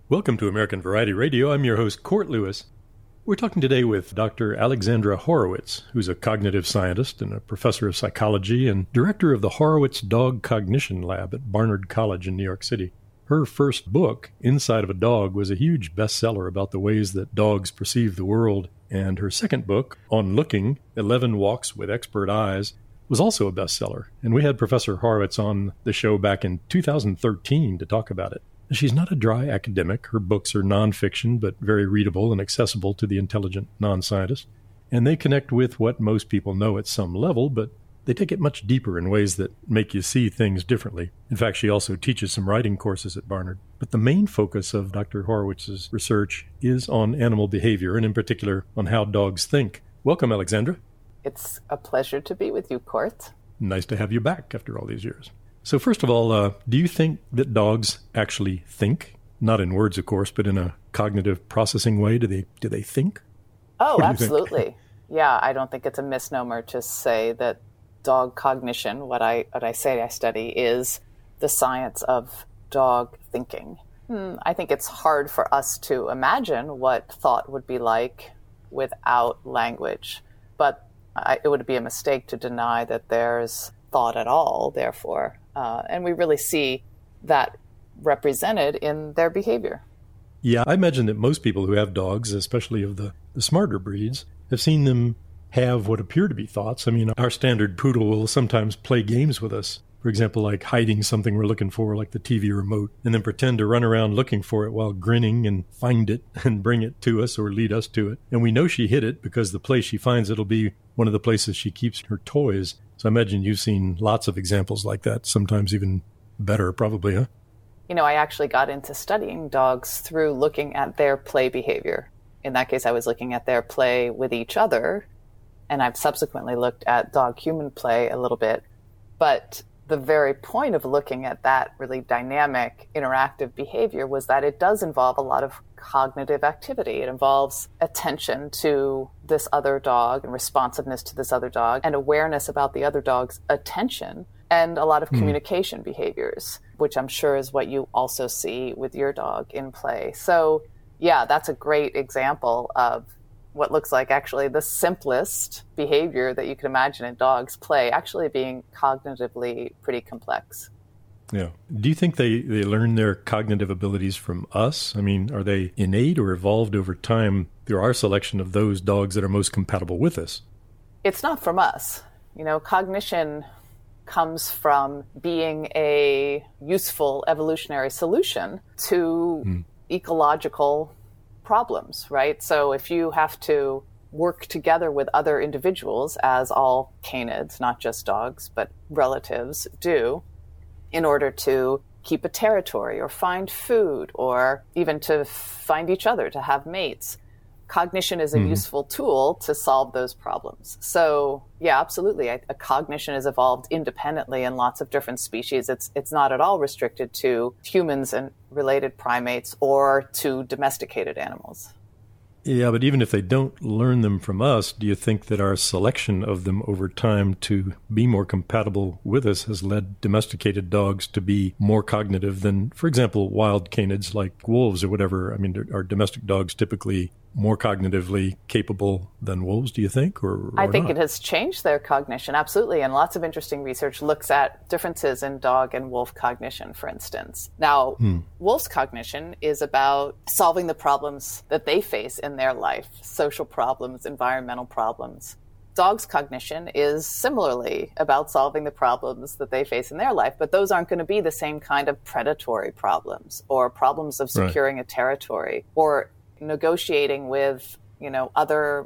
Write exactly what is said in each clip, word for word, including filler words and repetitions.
Welcome to American Variety Radio. I'm your host, Court Lewis. We're talking today with Doctor Alexandra Horowitz, who's a cognitive scientist and a professor of psychology and director of the Horowitz Dog Cognition Lab at Barnard College in New York City. Her first book, Inside of a Dog, was a huge bestseller about the ways that dogs perceive the world, and her second book, On Looking, eleven Walks with Expert Eyes, was also a bestseller, and we had Professor Horowitz on the show back in two thousand thirteen to talk about it. She's not a dry academic. Her books are nonfiction, but very readable and accessible to the intelligent non-scientist. And they connect with what most people know at some level, but they take it much deeper in ways that make you see things differently. In fact, she also teaches some writing courses at Barnard. But the main focus of Doctor Horowitz's research is on animal behavior, and in particular on how dogs think. Welcome, Alexandra. It's a pleasure to be with you, Court. Nice to have you back after all these years. So first of all, uh, do you think that dogs actually think? Not in words, of course, but in a cognitive processing way. Do they do they think? Oh, absolutely. Yeah, I don't think it's a misnomer to say that dog cognition, what I what I say I study, is the science of dog thinking. Hmm, I think it's hard for us to imagine what thought would be like without language. But I, it would be a mistake to deny that there's thought at all, therefore. Uh, and we really see that represented in their behavior. Yeah, I imagine that most people who have dogs, especially of the, the smarter breeds, have seen them have what appear to be thoughts. I mean, our standard poodle will sometimes play games with us. For example, like hiding something we're looking for, like the T V remote, and then pretend to run around looking for it while grinning and find it and bring it to us or lead us to it. And we know she hid it because the place she finds it will be one of the places she keeps her toys. So I imagine you've seen lots of examples like that, sometimes even better, probably, huh? You know, I actually got into studying dogs through looking at their play behavior. In that case, I was looking at their play with each other, and I've subsequently looked at dog-human play a little bit. But the very point of looking at that really dynamic, interactive behavior was that it does involve a lot of cognitive activity. It involves attention to this other dog and responsiveness to this other dog and awareness about the other dog's attention and a lot of mm. communication behaviors, which I'm sure is what you also see with your dog in play. So, yeah, that's a great example of what looks like actually the simplest behavior that you can imagine in dogs play actually being cognitively pretty complex. Yeah. Do you think they, they learn their cognitive abilities from us? I mean, are they innate or evolved over time through our selection of those dogs that are most compatible with us? It's not from us. You know, cognition comes from being a useful evolutionary solution to mm. ecological problems, right? So if you have to work together with other individuals, as all canids, not just dogs, but relatives do, in order to keep a territory or find food or even to find each other, to have mates, cognition is a mm-hmm. useful tool to solve those problems. So yeah, absolutely. A, a cognition is evolved independently in lots of different species. It's it's not at all restricted to humans and related primates or to domesticated animals. Yeah, but even if they don't learn them from us, do you think that our selection of them over time to be more compatible with us has led domesticated dogs to be more cognitive than, for example, wild canids like wolves or whatever? I mean, are domestic dogs typically more cognitively capable than wolves, do you think? Or, or I think not? It has changed their cognition, absolutely. And lots of interesting research looks at differences in dog and wolf cognition, for instance. Now, hmm. wolves' cognition is about solving the problems that they face in their life, social problems, environmental problems. Dogs' cognition is similarly about solving the problems that they face in their life, but those aren't going to be the same kind of predatory problems or problems of securing right. a territory or negotiating with, you know, other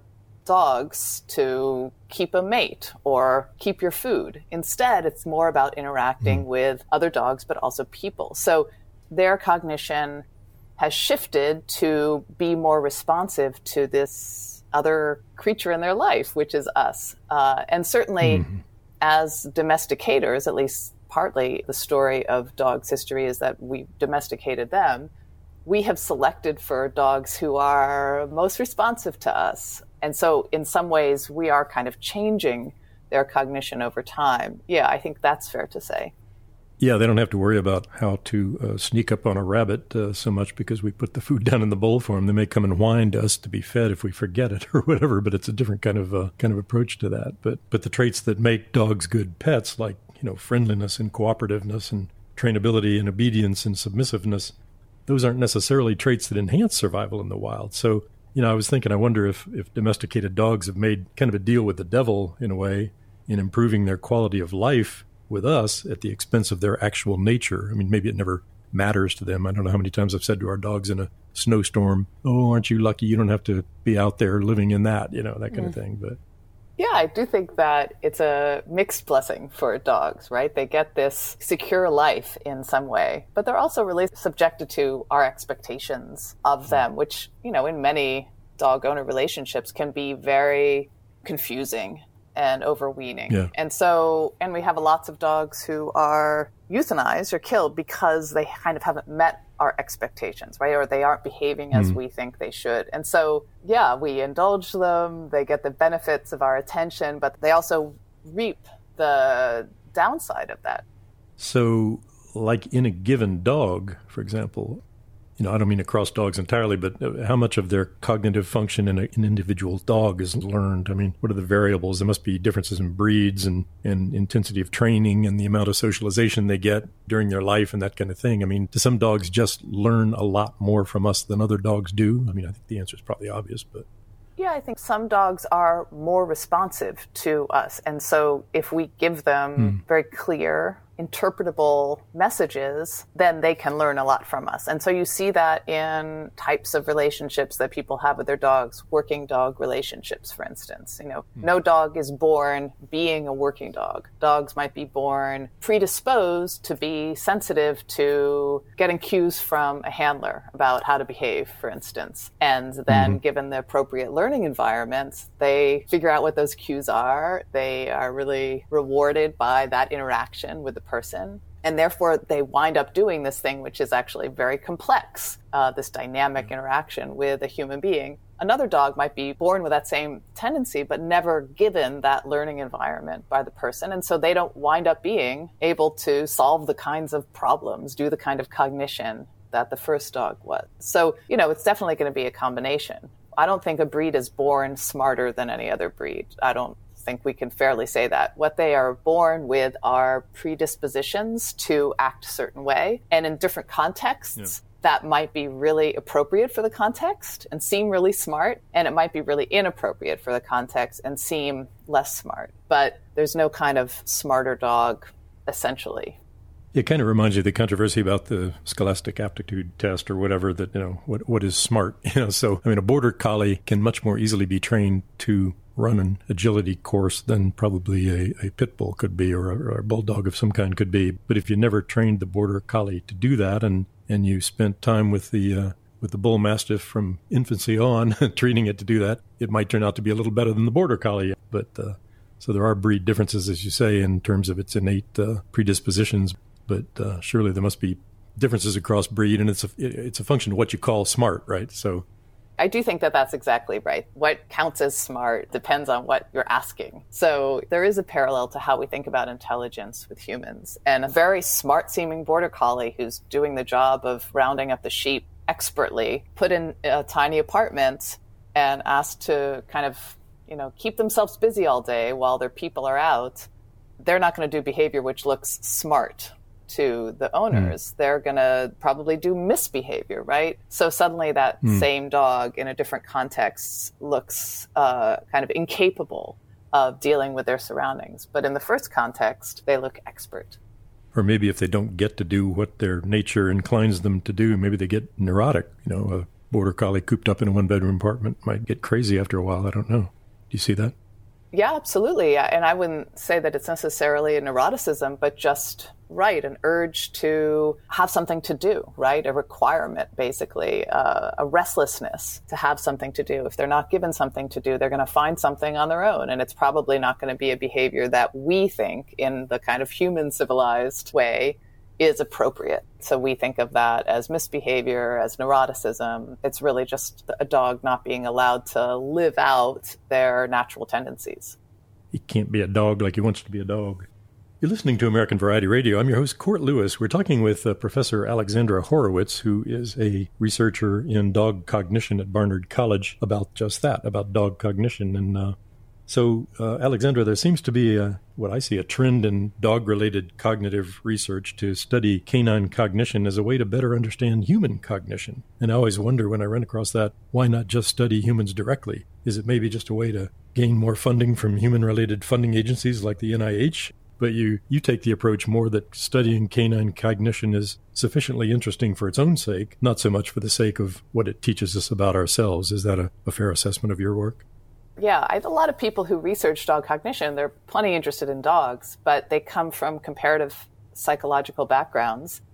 dogs to keep a mate or keep your food. Instead, it's more about interacting mm. with other dogs, but also people. So their cognition has shifted to be more responsive to this other creature in their life, which is us. Uh, and certainly mm. as domesticators, at least partly the story of dogs' history is that we domesticated them. We have selected for dogs who are most responsive to us. And so in some ways, we are kind of changing their cognition over time. Yeah, I think that's fair to say. Yeah, they don't have to worry about how to uh, sneak up on a rabbit uh, so much because we put the food down in the bowl for them. They may come and whine to us to be fed if we forget it or whatever, but it's a different kind of uh, kind of approach to that. But but the traits that make dogs good pets, like, you know, friendliness and cooperativeness and trainability and obedience and submissiveness, those aren't necessarily traits that enhance survival in the wild. So, you know, I was thinking, I wonder if, if domesticated dogs have made kind of a deal with the devil in a way in improving their quality of life with us at the expense of their actual nature. I mean, maybe it never matters to them. I don't know how many times I've said to our dogs in a snowstorm, oh, aren't you lucky you don't have to be out there living in that, you know, that kind mm. of thing. But yeah, I do think that it's a mixed blessing for dogs, right? They get this secure life in some way, but they're also really subjected to our expectations of them, which, you know, in many dog owner relationships can be very confusing and overweening. Yeah. And so, and we have lots of dogs who are euthanized or killed because they kind of haven't met our expectations, right? Or they aren't behaving as mm. we think they should. And so, yeah, we indulge them, they get the benefits of our attention, but they also reap the downside of that. So, like in a given dog, for example, you know, I don't mean across dogs entirely, but how much of their cognitive function in a, an individual dog is learned? I mean, what are the variables? There must be differences in breeds and, and intensity of training and the amount of socialization they get during their life and that kind of thing. I mean, do some dogs just learn a lot more from us than other dogs do? I mean, I think the answer is probably obvious, but... Yeah, I think some dogs are more responsive to us. And so if we give them mm. very clear, interpretable messages, then they can learn a lot from us. And so you see that in types of relationships that people have with their dogs, working dog relationships, for instance. You know, mm. no dog is born being a working dog. Dogs might be born predisposed to be sensitive to getting cues from a handler about how to behave, for instance. And then mm. given the appropriate learning environments, they figure out what those cues are. They are really rewarded by that interaction with the person. And therefore, they wind up doing this thing, which is actually very complex, uh, this dynamic interaction with a human being. Another dog might be born with that same tendency, but never given that learning environment by the person. And so they don't wind up being able to solve the kinds of problems, do the kind of cognition that the first dog was. So, you know, it's definitely going to be a combination. I don't think a breed is born smarter than any other breed. I don't think we can fairly say that. What they are born with are predispositions to act a certain way. And in different contexts, yeah. that might be really appropriate for the context and seem really smart. And it might be really inappropriate for the context and seem less smart. But there's no kind of smarter dog, essentially. It kind of reminds you of the controversy about the Scholastic Aptitude Test or whatever, that, you know, what what is smart? You know, so, I mean, a border collie can much more easily be trained to run an agility course than probably a, a pit bull could be, or a, or a bulldog of some kind could be. But if you never trained the border collie to do that, and, and you spent time with the uh, with the bull mastiff from infancy on, training it to do that, it might turn out to be a little better than the border collie. But uh, so there are breed differences, as you say, in terms of its innate uh, predispositions. But uh, surely there must be differences across breed, and it's a, it's a function of what you call smart, right? So I do think that that's exactly right. What counts as smart depends on what you're asking. So there is a parallel to how we think about intelligence with humans. And a very smart-seeming border collie who's doing the job of rounding up the sheep expertly, put in a tiny apartment and asked to kind of, you know, keep themselves busy all day while their people are out, they're not going to do behavior which looks smart to the owners. Mm. They're going to probably do misbehavior, right? So suddenly that mm. same dog in a different context looks uh, kind of incapable of dealing with their surroundings. But in the first context, they look expert. Or maybe if they don't get to do what their nature inclines them to do, maybe they get neurotic. You know, a border collie cooped up in a one-bedroom apartment might get crazy after a while. I don't know. Do you see that? Yeah, absolutely. And I wouldn't say that it's necessarily a neuroticism, but just, right, an urge to have something to do, right? A requirement, basically, uh, a restlessness to have something to do. If they're not given something to do, they're going to find something on their own. And it's probably not going to be a behavior that we think in the kind of human civilized way is appropriate. So we think of that as misbehavior, as neuroticism. It's really just a dog not being allowed to live out their natural tendencies. He can't be a dog like he wants to be a dog. You're listening to American Variety Radio. I'm your host, Court Lewis. We're talking with uh, Professor Alexandra Horowitz, who is a researcher in dog cognition at Barnard College, about just that, about dog cognition. And uh, so, uh, Alexandra, there seems to be, a, what I see, a trend in dog-related cognitive research to study canine cognition as a way to better understand human cognition. And I always wonder when I run across that, why not just study humans directly? Is it maybe just a way to gain more funding from human-related funding agencies like the N I H? But you, you take the approach more that studying canine cognition is sufficiently interesting for its own sake, not so much for the sake of what it teaches us about ourselves. Is that a, a fair assessment of your work? Yeah, I have a lot of people who research dog cognition. They're plenty interested in dogs, but they come from comparative psychological backgrounds.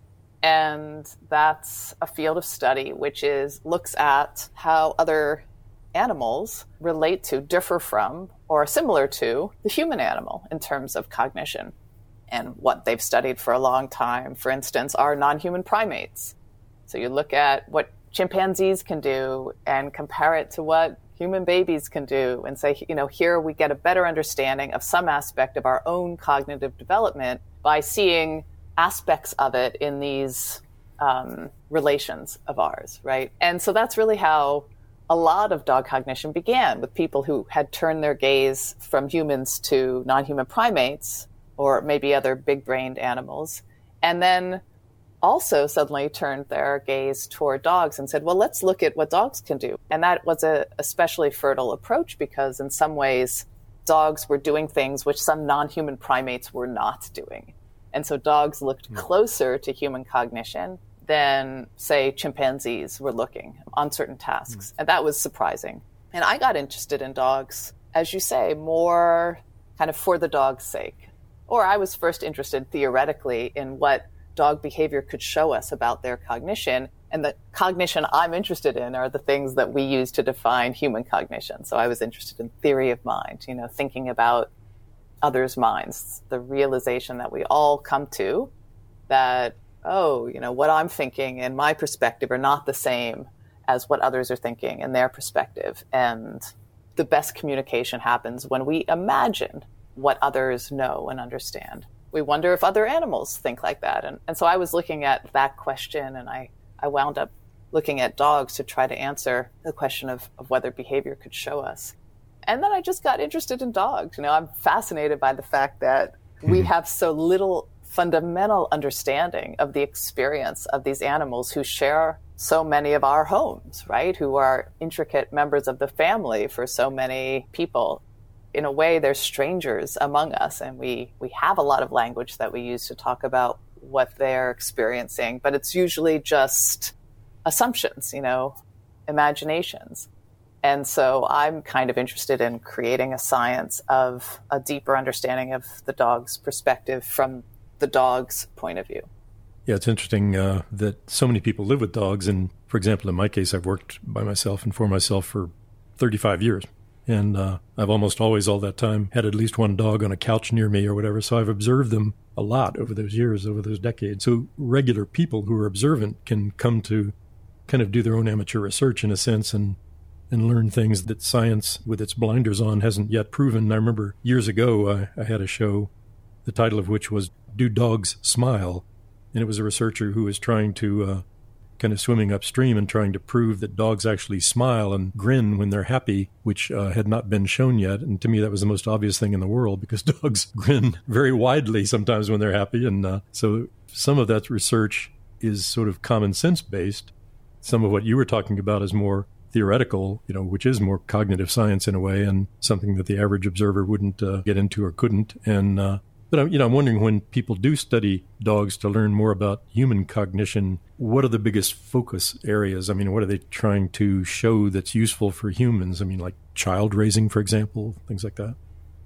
And that's a field of study which is looks at how other animals relate to, differ from, or are similar to the human animal in terms of cognition. And what they've studied for a long time, for instance, are non-human primates. So you look at what chimpanzees can do and compare it to what human babies can do and say, you know, here we get a better understanding of some aspect of our own cognitive development by seeing aspects of it in these um, relations of ours, right? And so that's really how a lot of dog cognition began, with people who had turned their gaze from humans to non-human primates, or maybe other big-brained animals, and then also suddenly turned their gaze toward dogs and said, well, let's look at what dogs can do. And that was a especially fertile approach because in some ways, dogs were doing things which some non-human primates were not doing. And so dogs looked closer to human cognition than, say, chimpanzees were looking on certain tasks. And that was surprising. And I got interested in dogs, as you say, more kind of for the dog's sake. Or I was first interested theoretically in what dog behavior could show us about their cognition. And the cognition I'm interested in are the things that we use to define human cognition. So I was interested in theory of mind, you know, thinking about others' minds, the realization that we all come to that, oh, you know, what I'm thinking and my perspective are not the same as what others are thinking and their perspective. And the best communication happens when we imagine what others know and understand. We wonder if other animals think like that. And, and so I was looking at that question, and I, I wound up looking at dogs to try to answer the question of, of whether behavior could show us. And then I just got interested in dogs. You know, I'm fascinated by the fact that we have so little fundamental understanding of the experience of these animals who share so many of our homes, right? Who are intricate members of the family for so many people. In a way, they're strangers among us, and we, we have a lot of language that we use to talk about what they're experiencing, but it's usually just assumptions, you know, imaginations. And so I'm kind of interested in creating a science of a deeper understanding of the dog's perspective from the dog's point of view. Yeah, it's interesting uh, that so many people live with dogs. And for example, in my case, I've worked by myself and for myself for thirty-five years. And uh, I've almost always, all that time, had at least one dog on a couch near me or whatever. So I've observed them a lot over those years, over those decades. So regular people who are observant can come to kind of do their own amateur research in a sense and and learn things that science, with its blinders on, hasn't yet proven. And I remember years ago, I, I had a show, the title of which was Do Dogs Smile? And it was a researcher who was trying to uh, kind of swimming upstream and trying to prove that dogs actually smile and grin when they're happy, which uh, had not been shown yet. And to me, that was the most obvious thing in the world, because dogs grin very widely sometimes when they're happy. And uh, so some of that research is sort of common sense based. Some of what you were talking about is more theoretical, you know, which is more cognitive science in a way, and something that the average observer wouldn't uh, get into or couldn't. And uh, but you know, I'm wondering, when people do study dogs to learn more about human cognition, what are the biggest focus areas? I mean, what are they trying to show that's useful for humans? I mean, like child raising, for example, things like that.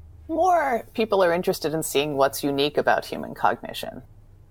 More people are interested in seeing what's unique about human cognition.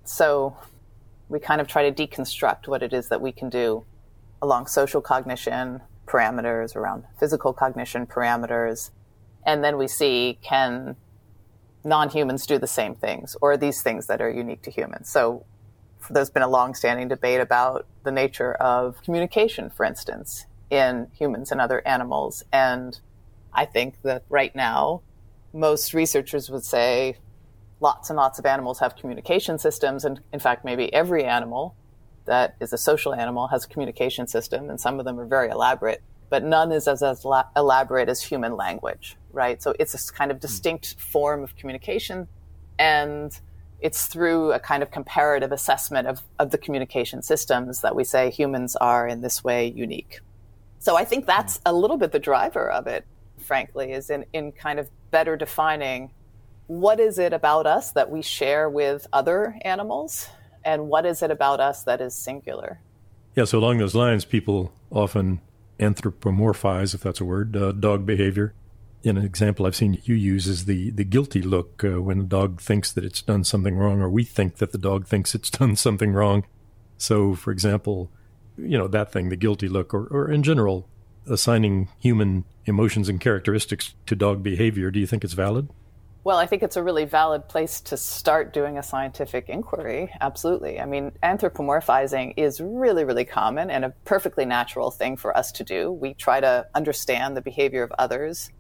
So we kind of try to deconstruct what it is that we can do along social cognition parameters, around physical cognition parameters. And then we see, can non-humans do the same things, or are these things that are unique to humans? So there's been a long-standing debate about the nature of communication, for instance, in humans and other animals. And I think that right now, most researchers would say lots and lots of animals have communication systems. And in fact, maybe every animal that is a social animal has a communication system, and some of them are very elaborate, but none is as, as la- elaborate as human language, right? So it's a kind of distinct form of communication, and it's through a kind of comparative assessment of, of the communication systems that we say humans are in this way unique. So I think that's a little bit the driver of it, frankly, is in, in kind of better defining what is it about us that we share with other animals, and what is it about us that is singular. Yeah, so along those lines, people often anthropomorphize, if that's a word, uh, dog behavior. An example I've seen you use is the, the guilty look uh, when a dog thinks that it's done something wrong, or we think that the dog thinks it's done something wrong. So, for example, you know, that thing, the guilty look, or, or in general, assigning human emotions and characteristics to dog behavior, do you think it's valid? Well, I think it's a really valid place to start doing a scientific inquiry. Absolutely. I mean, anthropomorphizing is really, really common and a perfectly natural thing for us to do. We try to understand the behavior of others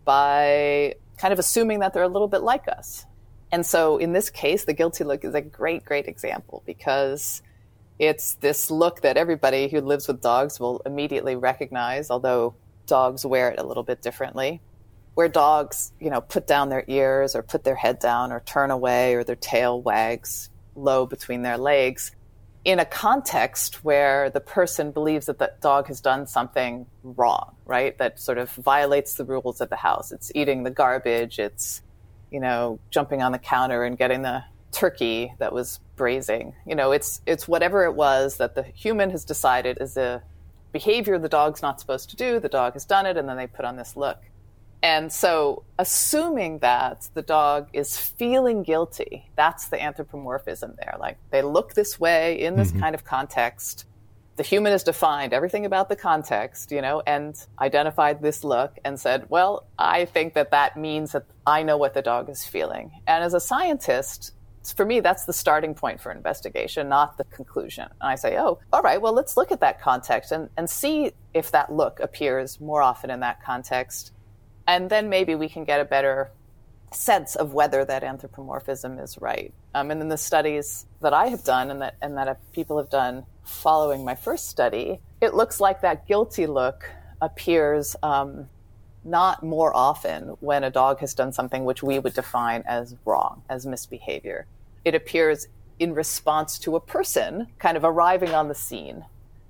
by kind of assuming that they're a little bit like us. And so in this case, the guilty look is a great, great example, because it's this look that everybody who lives with dogs will immediately recognize, although dogs wear it a little bit differently, where dogs, you know, put down their ears or put their head down or turn away, or their tail wags low between their legs in a context where the person believes that the dog has done something wrong, right? That sort of violates the rules of the house. It's eating the garbage. It's, you know, jumping on the counter and getting the turkey that was braising. You know, it's it's whatever it was that the human has decided is a behavior the dog's not supposed to do. The dog has done it, and then they put on this look. And so assuming that the dog is feeling guilty, that's the anthropomorphism there. Like, they look this way in this mm-hmm. kind of context. The human has defined everything about the context, you know, and identified this look and said, well, I think that that means that I know what the dog is feeling. And as a scientist, for me, that's the starting point for investigation, not the conclusion. And I say, oh, all right, well, let's look at that context and, and see if that look appears more often in that context. And then maybe we can get a better sense of whether that anthropomorphism is right. Um, and in the studies that I have done and that and that people have done following my first study, it looks like that guilty look appears um, not more often when a dog has done something which we would define as wrong, as misbehavior. It appears in response to a person kind of arriving on the scene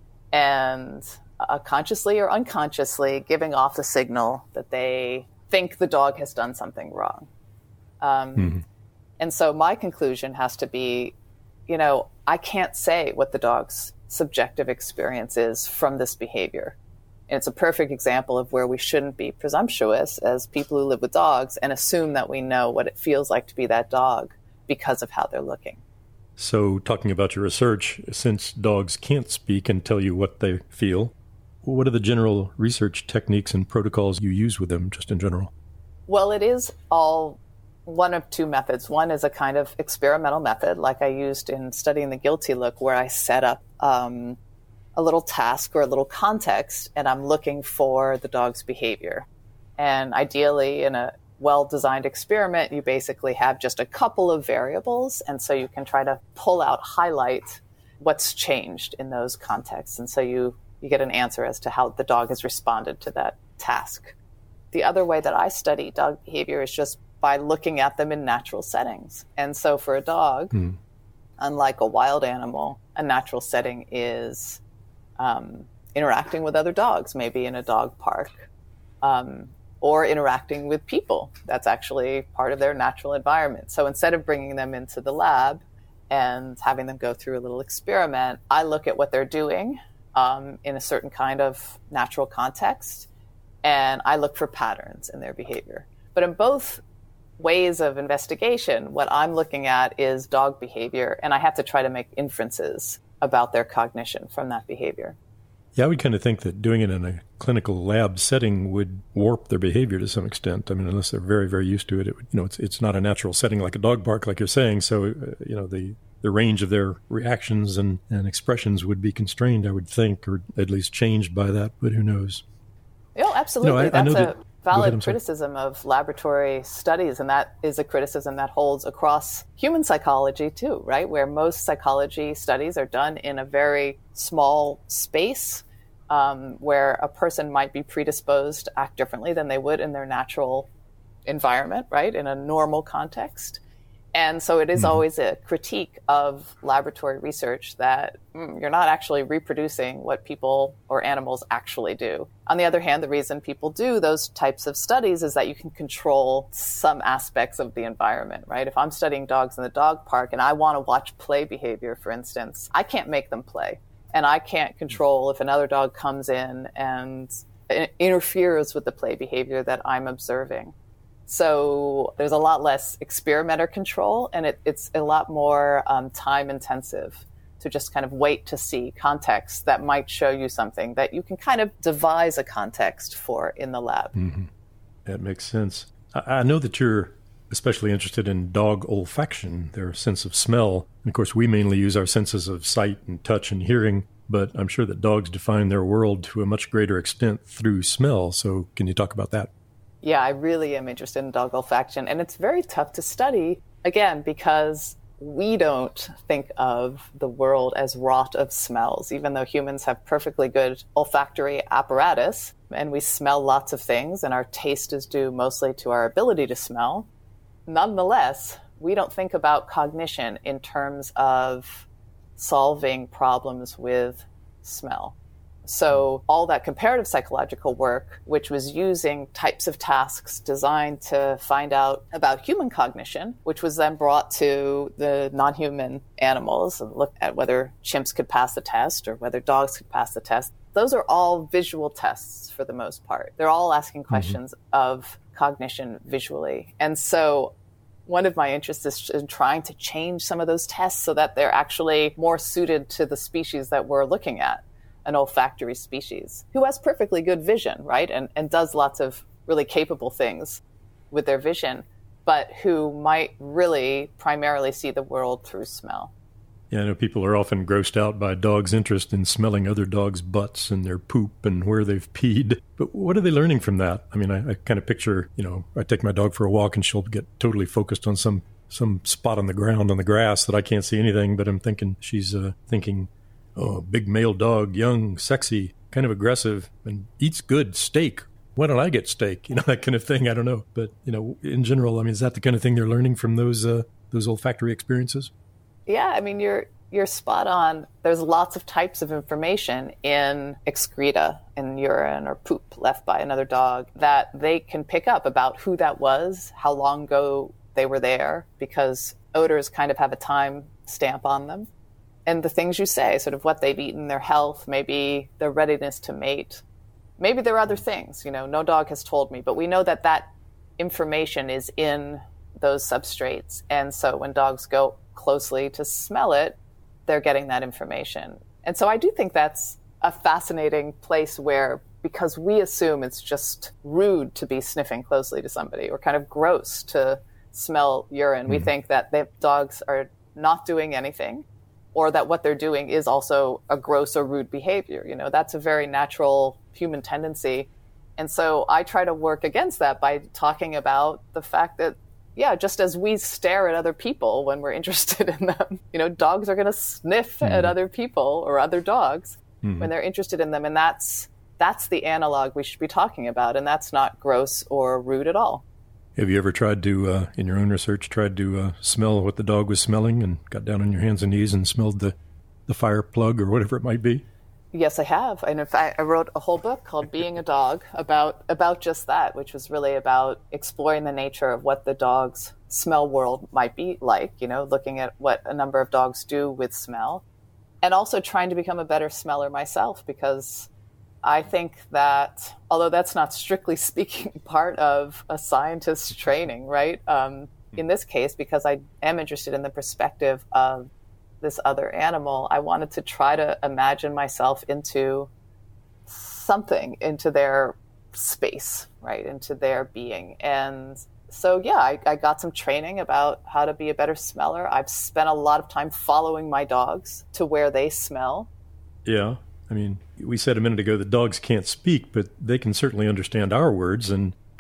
and Uh, consciously or unconsciously giving off the signal that they think the dog has done something wrong. Um, mm-hmm. And so my conclusion has to be, you know, I can't say what the dog's subjective experience is from this behavior. And it's a perfect example of where we shouldn't be presumptuous as people who live with dogs and assume that we know what it feels like to be that dog because of how they're looking. So talking about your research, since dogs can't speak and tell you what they feel, what are the general research techniques and protocols you use with them, just in general? Well, it is all one of two methods. One is a kind of experimental method, like I used in studying the guilty look, where I set up um, a little task or a little context, and I'm looking for the dog's behavior. And ideally, in a well-designed experiment, you basically have just a couple of variables, and so you can try to pull out, highlight what's changed in those contexts. And so you you get an answer as to how the dog has responded to that task. The other way that I study dog behavior is just by looking at them in natural settings. And so for a dog, mm. unlike a wild animal, a natural setting is um, interacting with other dogs, maybe in a dog park, um, or interacting with people. That's actually part of their natural environment. So instead of bringing them into the lab and having them go through a little experiment, I look at what they're doing Um, in a certain kind of natural context, and I look for patterns in their behavior. But in both ways of investigation, what I'm looking at is dog behavior, and I have to try to make inferences about their cognition from that behavior. Yeah, I would kind of think that doing it in a clinical lab setting would warp their behavior to some extent. I mean, unless they're very, very used to it, it would, you know, it's it's not a natural setting like a dog park, like you're saying. So, uh, you know, the the range of their reactions and, and expressions would be constrained, I would think, or at least changed by that, but who knows? Oh, absolutely. You know, I, That's I know a that, valid ahead, criticism of laboratory studies, and that is a criticism that holds across human psychology too, right? Where most psychology studies are done in a very small space, um, where a person might be predisposed to act differently than they would in their natural environment, right? In a normal context. And so it is mm-hmm. always a critique of laboratory research that mm, you're not actually reproducing what people or animals actually do. On the other hand, the reason people do those types of studies is that you can control some aspects of the environment, right? If I'm studying dogs in the dog park and I want to watch play behavior, for instance, I can't make them play. And I can't control if another dog comes in and interferes with the play behavior that I'm observing. So there's a lot less experimenter control, and it, it's a lot more um, time intensive to just kind of wait to see context that might show you something that you can kind of devise a context for in the lab. Mm-hmm. That makes sense. I, I know that you're especially interested in dog olfaction, their sense of smell. And of course, we mainly use our senses of sight and touch and hearing, but I'm sure that dogs define their world to a much greater extent through smell. So can you talk about that? Yeah, I really am interested in dog olfaction. And it's very tough to study, again, because we don't think of the world as wrought of smells, even though humans have perfectly good olfactory apparatus and we smell lots of things and our taste is due mostly to our ability to smell. Nonetheless, we don't think about cognition in terms of solving problems with smell. So all that comparative psychological work, which was using types of tasks designed to find out about human cognition, which was then brought to the non-human animals and looked at whether chimps could pass the test or whether dogs could pass the test. Those are all visual tests for the most part. They're all asking questions mm-hmm. of cognition visually. And so one of my interests is in trying to change some of those tests so that they're actually more suited to the species that we're looking at. An olfactory species who has perfectly good vision, right? And, and does lots of really capable things with their vision, but who might really primarily see the world through smell. Yeah, I know people are often grossed out by dogs' interest in smelling other dogs' butts and their poop and where they've peed. But what are they learning from that? I mean, I, I kind of picture, you know, I take my dog for a walk and she'll get totally focused on some, some spot on the ground on the grass that I can't see anything, but I'm thinking she's uh, thinking, oh, big male dog, young, sexy, kind of aggressive, and eats good steak. Why don't I get steak? You know, that kind of thing. I don't know. But, you know, in general, I mean, is that the kind of thing they're learning from those uh, those olfactory experiences? Yeah, I mean, you're you're spot on. There's lots of types of information in excreta, in urine or poop left by another dog that they can pick up about who that was, how long ago they were there, because odors kind of have a time stamp on them. And the things you say, sort of what they've eaten, their health, maybe their readiness to mate. Maybe there are other things, you know, no dog has told me, but we know that that information is in those substrates. And so when dogs go closely to smell it, they're getting that information. And so I do think that's a fascinating place where, because we assume it's just rude to be sniffing closely to somebody or kind of gross to smell urine, mm-hmm. we think that the dogs are not doing anything, or that what they're doing is also a gross or rude behavior. You know, that's a very natural human tendency. And so I try to work against that by talking about the fact that, yeah, just as we stare at other people when we're interested in them, you know, dogs are going to sniff mm-hmm. at other people or other dogs mm-hmm. when they're interested in them. And that's that's the analog we should be talking about. And that's not gross or rude at all. Have you ever tried to, uh, in your own research, tried to uh, smell what the dog was smelling and got down on your hands and knees and smelled the, the fire plug or whatever it might be? Yes, I have. And in fact, I wrote a whole book called Being a Dog about about just that, which was really about exploring the nature of what the dog's smell world might be like, you know, looking at what a number of dogs do with smell, and also trying to become a better smeller myself, because I think that, although that's not strictly speaking part of a scientist's training, right? Um, in this case, because I am interested in the perspective of this other animal, I wanted to try to imagine myself into something, into their space, right? Into their being. And so, yeah, I, I got some training about how to be a better smeller. I've spent a lot of time following my dogs to where they smell. Yeah. I mean, we said a minute ago that dogs can't speak, but they can certainly understand our words. And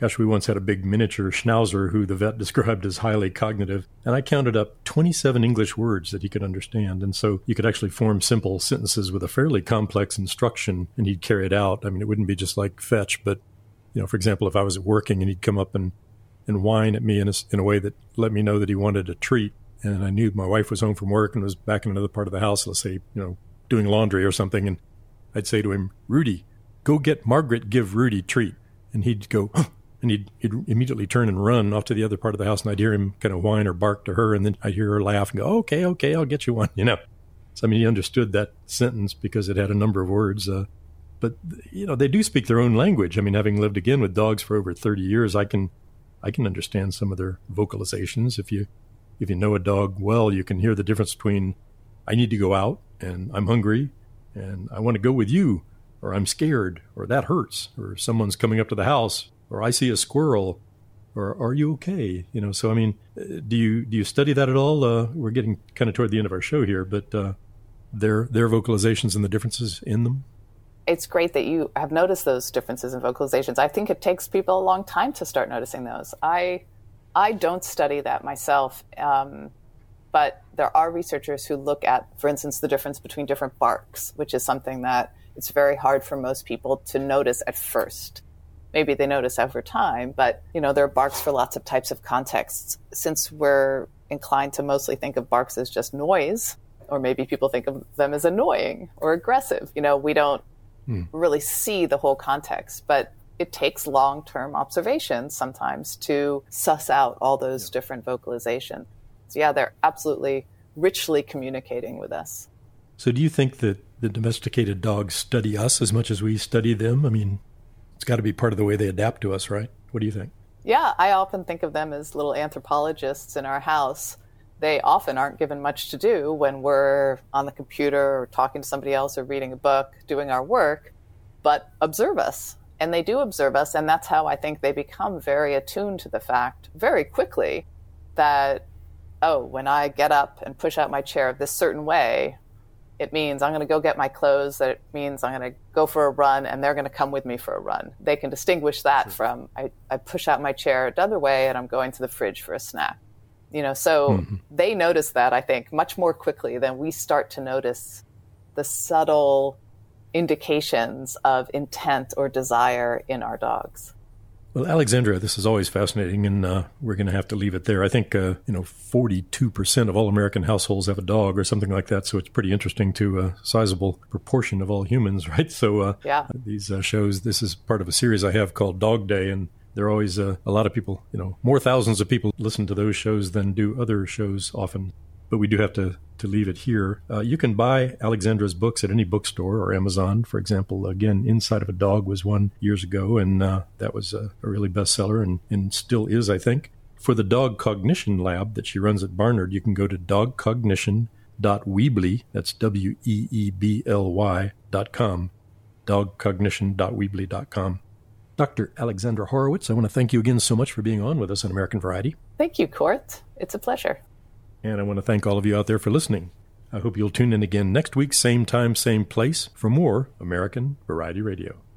Gosh, we once had a big miniature schnauzer who the vet described as highly cognitive, and I counted up twenty-seven English words that he could understand. And so you could actually form simple sentences with a fairly complex instruction, and he'd carry it out. I mean, it wouldn't be just like fetch, but, you know, for example, if I was working and he'd come up and, and whine at me in a, in a way that let me know that he wanted a treat, and I knew my wife was home from work and was back in another part of the house, let's say, you know, doing laundry or something, and I'd say to him, Rudy, go get Margaret, give Rudy treat. And he'd go, huh, and he'd, he'd immediately turn and run off to the other part of the house, and I'd hear him kind of whine or bark to her, and then I'd hear her laugh and go, okay, okay, I'll get you one, you know. So, I mean, he understood that sentence because it had a number of words. Uh, but, you know, they do speak their own language. I mean, having lived, again, with dogs for over thirty years, I can I can understand some of their vocalizations. If you if you know a dog well, you can hear the difference between I need to go out, and I'm hungry, and I want to go with you, or I'm scared, or that hurts, or someone's coming up to the house, or I see a squirrel, or are you okay? You know, so I mean, do you do you study that at all? Uh, we're getting kind of toward the end of our show here, but uh, their their vocalizations and the differences in them. It's great that you have noticed those differences in vocalizations. I think it takes people a long time to start noticing those. I I don't study that myself, um, but there are researchers who look at, for instance, the difference between different barks, which is something that it's very hard for most people to notice at first. Maybe they notice over time, but, you know, there are barks for lots of types of contexts. Since we're inclined to mostly think of barks as just noise, or maybe people think of them as annoying or aggressive, you know, we don't hmm. really see the whole context, but it takes long-term observations sometimes to suss out all those yeah. different vocalizations. So yeah, they're absolutely richly communicating with us. So do you think that the domesticated dogs study us as much as we study them? I mean, it's got to be part of the way they adapt to us, right? What do you think? Yeah, I often think of them as little anthropologists in our house. They often aren't given much to do when we're on the computer or talking to somebody else or reading a book, doing our work, but observe us. And they do observe us, and that's how I think they become very attuned to the fact very quickly that, oh, when I get up and push out my chair this certain way, it means I'm going to go get my clothes, that it means I'm going to go for a run, and they're going to come with me for a run. They can distinguish that sure. from I, I push out my chair the other way and I'm going to the fridge for a snack. You know, so mm-hmm. they notice that, I think, much more quickly than we start to notice the subtle indications of intent or desire in our dogs. Well, Alexandra, this is always fascinating, and uh, we're going to have to leave it there. I think, uh, you know, forty-two percent of all American households have a dog or something like that, so it's pretty interesting to a sizable proportion of all humans, right? So uh, yeah. these uh, shows, this is part of a series I have called Dog Day, and there are always uh, a lot of people, you know, more thousands of people listen to those shows than do other shows often. But we do have to, to leave it here. Uh, you can buy Alexandra's books at any bookstore or Amazon. For example, again, Inside of a Dog was one years ago, and uh, that was a, a really bestseller and, and still is, I think. For the Dog Cognition Lab that she runs at Barnard, you can go to dog cognition dot weebly, that's W E E B L Y dot com, dog cognition dot weebly dot com. Doctor Alexandra Horowitz, I want to thank you again so much for being on with us on American Variety. Thank you, Court. It's a pleasure. And I want to thank all of you out there for listening. I hope you'll tune in again next week, same time, same place, for more American Variety Radio.